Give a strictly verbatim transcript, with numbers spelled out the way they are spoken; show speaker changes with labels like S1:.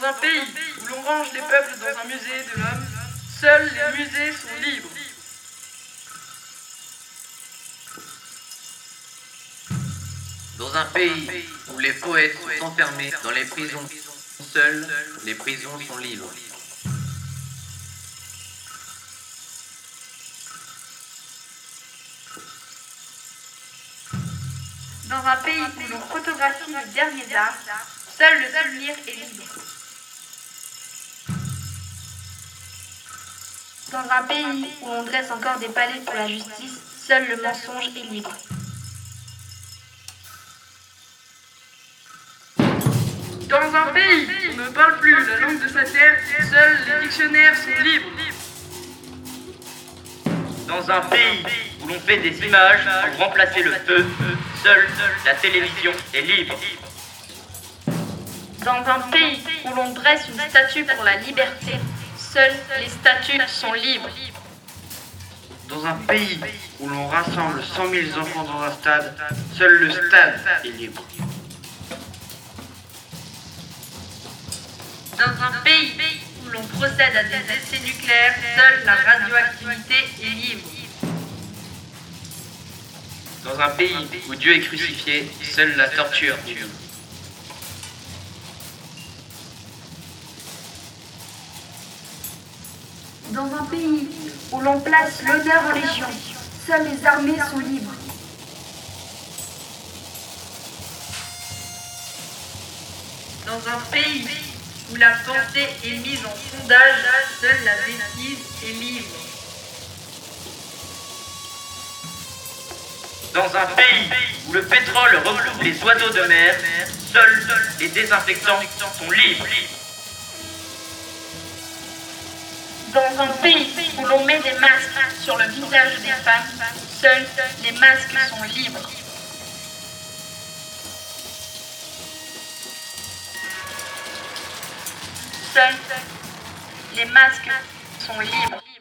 S1: Dans un pays où l'on range les peuples dans un musée de l'homme, seuls les musées sont libres.
S2: Dans un pays où les poètes sont enfermés dans les prisons, seules les prisons sont libres.
S3: Dans un pays où l'on photographie les derniers arts, seul le souvenir est libre. Dans un pays où on dresse encore des palais pour la justice, seul le mensonge est libre.
S1: Dans un pays où on ne parle plus la langue de sa terre, seuls les dictionnaires sont libres.
S4: Dans un pays où l'on fait des images pour remplacer le feu, seule la télévision est libre.
S3: Dans un pays où l'on dresse une statue pour la liberté, seules les statues sont libres.
S5: Dans un pays où l'on rassemble cent mille enfants dans un stade, seul le stade est libre.
S3: Dans un pays où l'on procède à des essais nucléaires, seule la radioactivité est libre.
S2: Dans un pays où Dieu est crucifié, seule la torture est libre.
S3: Dans un pays où l'on place l'honneur en légion, seules les armées sont libres. Dans un pays où la pensée est mise en sondage, seule la bêtise est libre.
S4: Dans un pays où le pétrole recouvre les oiseaux de mer, seuls les désinfectants sont libres.
S3: Dans un pays où l'on met des masques sur le visage des femmes, seuls les masques sont libres. Seuls les masques sont libres.